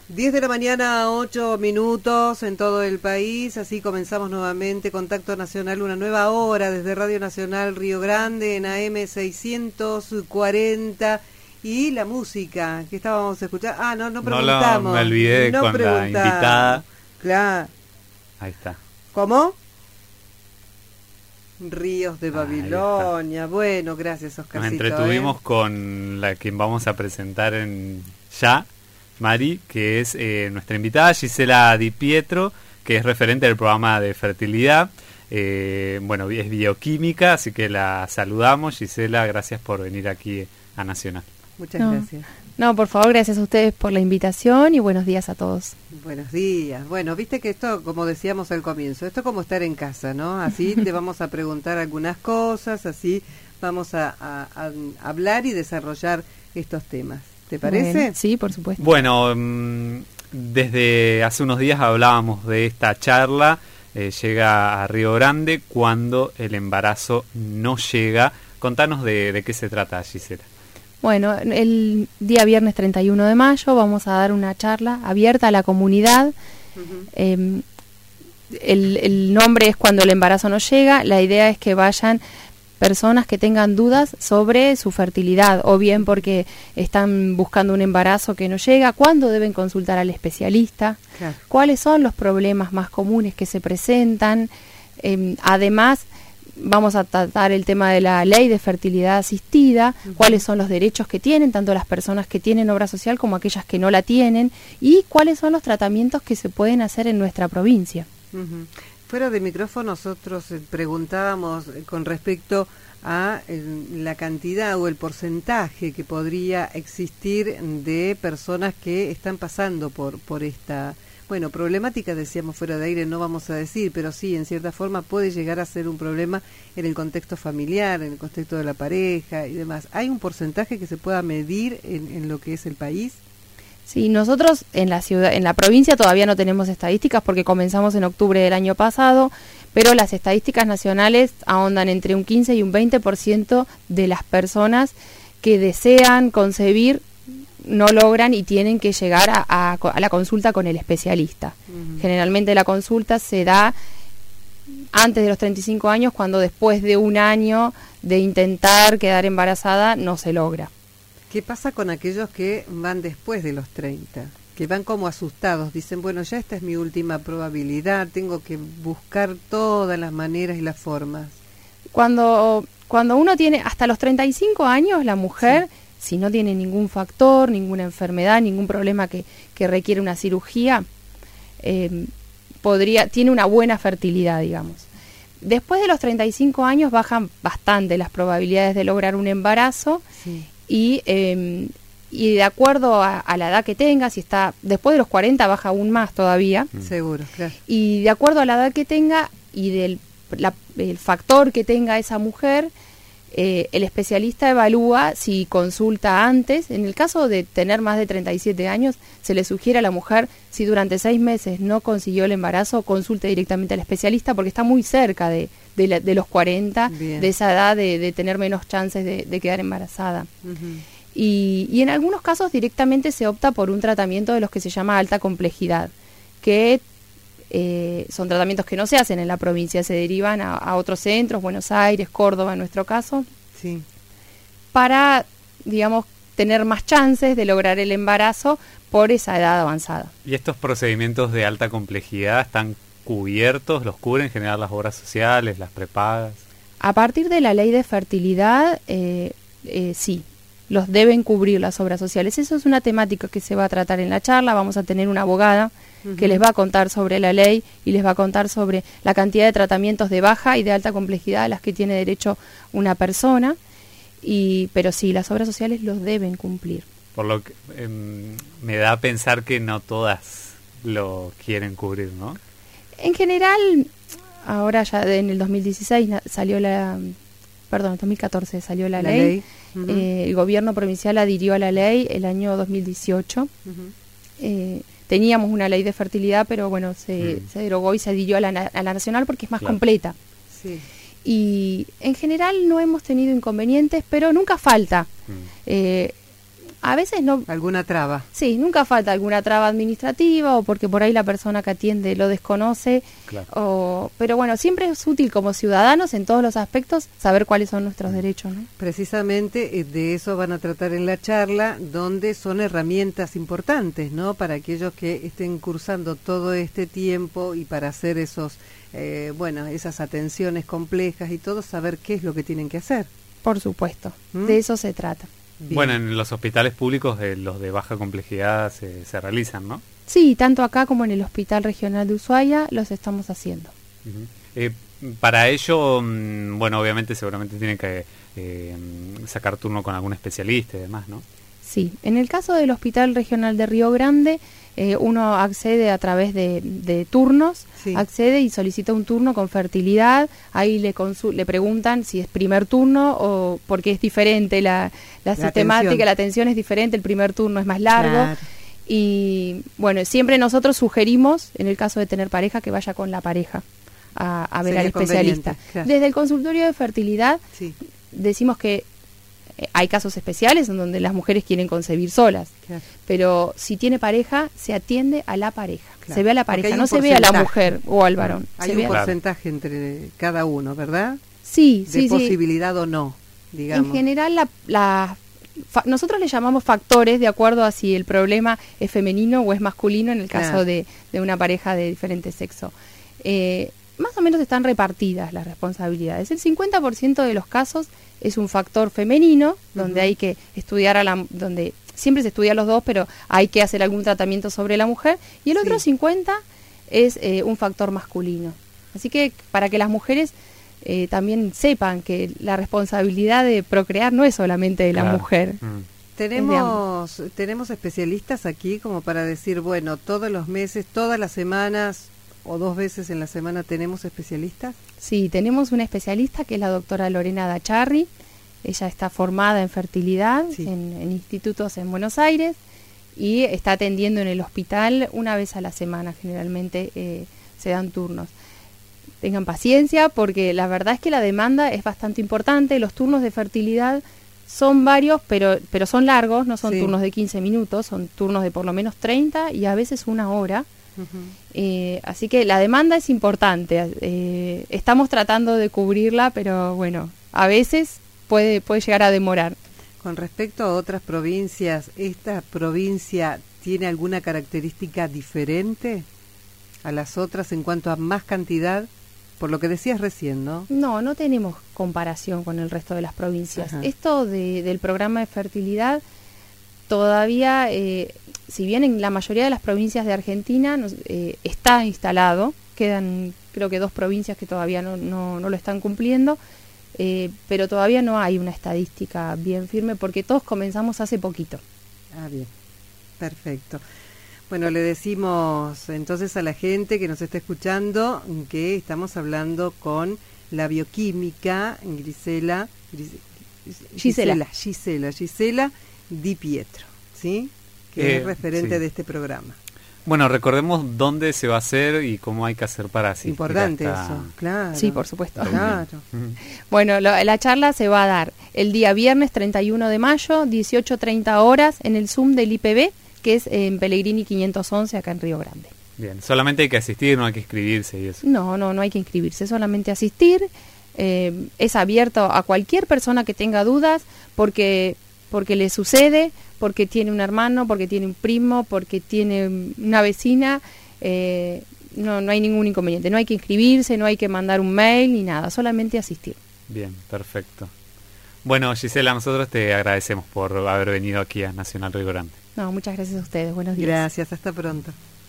10 de la mañana, 8 minutos en todo el país. Así comenzamos nuevamente Contacto Nacional, una nueva hora desde Radio Nacional Río Grande en AM 640. Y la música que estábamos escuchando. No preguntamos. Me olvidé no con la invitada. Claro. Ahí está. ¿Cómo? Ríos de Babilonia. Bueno, gracias, Oscarcito. Nos entretuvimos con la que vamos a presentar ya, Mari, que es nuestra invitada, Gisela Di Pietro, que es referente del programa de fertilidad. Bueno, es bioquímica, así que la saludamos. Gisela, gracias por venir aquí a Nacional. Muchas gracias. No, por favor, gracias a ustedes por la invitación y buenos días a todos. Buenos días. Bueno, viste que esto, como decíamos al comienzo, esto es como estar en casa, ¿no? Así te vamos a preguntar algunas cosas, así vamos a hablar y desarrollar estos temas. ¿Te parece? Sí, por supuesto. Bueno, desde hace unos días hablábamos de esta charla, llega a Río Grande cuando el embarazo no llega. Contanos de qué se trata, Gisela. Bueno, el día viernes 31 de mayo vamos a dar una charla abierta a la comunidad. Uh-huh. El nombre es Cuando el embarazo no llega. La idea es que vayan personas que tengan dudas sobre su fertilidad, o bien porque están buscando un embarazo que no llega, cuándo deben consultar al especialista, claro, cuáles son los problemas más comunes que se presentan. Además, vamos a tratar el tema de la ley de fertilidad asistida, uh-huh, cuáles son los derechos que tienen, tanto las personas que tienen obra social como aquellas que no la tienen, y cuáles son los tratamientos que se pueden hacer en nuestra provincia. Uh-huh. Fuera de micrófono nosotros preguntábamos con respecto a la cantidad o el porcentaje que podría existir de personas que están pasando por esta... Bueno, problemática, decíamos fuera de aire, no vamos a decir, pero sí, en cierta forma puede llegar a ser un problema en el contexto familiar, en el contexto de la pareja y demás. ¿Hay un porcentaje que se pueda medir en lo que es el país? Sí, nosotros en la ciudad, en la provincia todavía no tenemos estadísticas porque comenzamos en octubre del año pasado, pero las estadísticas nacionales ahondan entre un 15 y un 20% de las personas que desean concebir no logran y tienen que llegar a la consulta con el especialista. Uh-huh. Generalmente la consulta se da antes de los 35 años, cuando después de un año de intentar quedar embarazada no se logra. ¿Qué pasa con aquellos que van después de los 30? Que van como asustados, dicen, bueno, ya esta es mi última probabilidad, tengo que buscar todas las maneras y las formas. Cuando uno tiene hasta los 35 años, la mujer... Sí. Si no tiene ningún factor, ninguna enfermedad, ningún problema que requiere una cirugía, tiene una buena fertilidad, digamos. Después de los 35 años bajan bastante las probabilidades de lograr un embarazo, sí, y de acuerdo a la edad que tenga, si está después de los 40 baja aún más todavía. Seguro, claro. Y de acuerdo a la edad que tenga y del el factor que tenga esa mujer, el especialista evalúa si consulta antes. En el caso de tener más de 37 años, se le sugiere a la mujer, si durante 6 meses no consiguió el embarazo, consulte directamente al especialista porque está muy cerca de los 40, bien, de esa edad de tener menos chances de quedar embarazada. Uh-huh. Y en algunos casos directamente se opta por un tratamiento de los que se llama alta complejidad, que son tratamientos que no se hacen en la provincia, se derivan a otros centros, Buenos Aires, Córdoba en nuestro caso, sí, para, digamos, tener más chances de lograr el embarazo por esa edad avanzada. ¿Y estos procedimientos de alta complejidad están cubiertos? ¿Los cubren en general las obras sociales, las prepagas? A partir de la ley de fertilidad, sí, los deben cubrir las obras sociales. Eso es una temática que se va a tratar en la charla. Vamos a tener una abogada que les va a contar sobre la ley y les va a contar sobre la cantidad de tratamientos de baja y de alta complejidad a las que tiene derecho una persona, pero sí, las obras sociales los deben cumplir. Por lo que me da a pensar que no todas lo quieren cubrir, ¿no? En general, ahora ya en el 2016 salió en 2014 salió la ley. Uh-huh. El gobierno provincial adhirió a la ley el año 2018. Uh-huh. Teníamos una ley de fertilidad, pero bueno, se derogó y se adhirió a la nacional porque es más completa. Sí. Y en general no hemos tenido inconvenientes, pero nunca falta. A veces no. ¿Alguna traba? Sí, nunca falta alguna traba administrativa o porque por ahí la persona que atiende lo desconoce. Claro. Pero bueno, siempre es útil como ciudadanos en todos los aspectos saber cuáles son nuestros derechos, ¿no? Precisamente de eso van a tratar en la charla, donde son herramientas importantes, ¿no? Para aquellos que estén cursando todo este tiempo y para hacer esos, esas atenciones complejas y todo, saber qué es lo que tienen que hacer. Por supuesto, de eso se trata. Bien. Bueno, en los hospitales públicos los de baja complejidad se realizan, ¿no? Sí, tanto acá como en el Hospital Regional de Ushuaia los estamos haciendo. Para ello, obviamente seguramente tienen que sacar turno con algún especialista y demás, ¿no? Sí, en el caso del Hospital Regional de Río Grande, uno accede a través de turnos, sí. Accede y solicita un turno con fertilidad, ahí le preguntan si es primer turno o porque es diferente la sistemática, atención. La atención es diferente, el primer turno es más largo. Claro. Y bueno, siempre nosotros sugerimos, en el caso de tener pareja, que vaya con la pareja a ver al especialista. Claro. Desde el consultorio de fertilidad Sí. decimos que hay casos especiales en donde las mujeres quieren concebir solas, Claro. pero si tiene pareja, se atiende a la pareja, Claro. se ve a la Porque hay pareja, un no se ve a la porcentaje. mujer o al varón. Hay se un ve porcentaje entre cada uno, ¿verdad? Sí, De sí, sí. posibilidad o no, digamos. En general, nosotros le llamamos factores de acuerdo a si el problema es femenino o es masculino en el caso Claro. de una pareja de diferente sexo. Más o menos están repartidas las responsabilidades. El 50% de los casos es un factor femenino, donde hay que estudiar donde siempre se estudia a los dos, pero hay que hacer algún tratamiento sobre la mujer, y el otro 50% es un factor masculino. Así que para que las mujeres también sepan que la responsabilidad de procrear no es solamente de la mujer. Tenemos especialistas aquí como para decir, bueno, todos los meses, todas las semanas o 2 veces en la semana tenemos especialistas. Sí, tenemos una especialista que es la doctora Lorena Dacharri. Ella está formada en fertilidad en institutos en Buenos Aires y está atendiendo en el hospital una vez a la semana. Generalmente se dan turnos. Tengan paciencia porque la verdad es que la demanda es bastante importante. Los turnos de fertilidad son varios, pero son largos, no son turnos de 15 minutos, son turnos de por lo menos 30 y a veces 1 hora. Así que la demanda es importante. Estamos tratando de cubrirla, pero bueno, a veces puede llegar a demorar. Con respecto a otras provincias, ¿esta provincia tiene alguna característica diferente a las otras en cuanto a más cantidad? Por lo que decías recién, ¿no? No tenemos comparación con el resto de las provincias. Ajá. Esto del programa de fertilidad todavía, si bien en la mayoría de las provincias de Argentina está instalado, quedan creo que 2 provincias que todavía no lo están cumpliendo, pero todavía no hay una estadística bien firme porque todos comenzamos hace poquito. Ah, bien, perfecto. Bueno, le decimos entonces a la gente que nos está escuchando que estamos hablando con la bioquímica Gisela Di Pietro, ¿sí? Que es referente de este programa. Bueno, recordemos dónde se va a hacer y cómo hay que hacer para asistir. Importante eso, claro. Sí, por supuesto. Claro. Bueno, la charla se va a dar el día viernes 31 de mayo, 18:30 horas, en el Zoom del IPB, que es en Pellegrini 511, acá en Río Grande. Bien, solamente hay que asistir, no hay que inscribirse y eso. No hay que inscribirse, solamente asistir. Es abierto a cualquier persona que tenga dudas, porque le sucede, porque tiene un hermano, porque tiene un primo, porque tiene una vecina. No hay ningún inconveniente, no hay que inscribirse, no hay que mandar un mail ni nada, solamente asistir. Bien, perfecto. Bueno, Gisela, nosotros te agradecemos por haber venido aquí a Nacional Río Grande. No, muchas gracias a ustedes, buenos días. Gracias, hasta pronto.